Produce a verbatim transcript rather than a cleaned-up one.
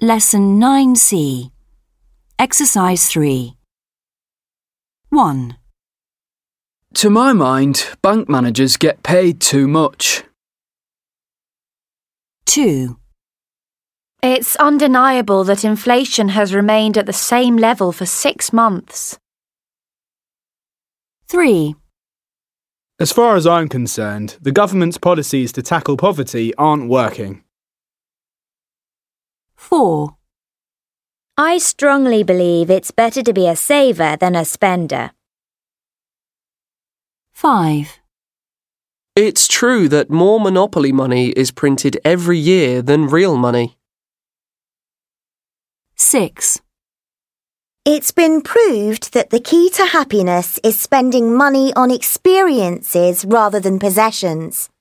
Lesson nine C. Exercise three. one. To my mind, bank managers get paid too much. two. It's undeniable that inflation has remained at the same level for six months. three. As far as I'm concerned, the government's policies to tackle poverty aren't working. four. I strongly believe it's better to be a saver than a spender. five. It's true that more monopoly money is printed every year than real money. six. It's been proved that the key to happiness is spending money on experiences rather than possessions.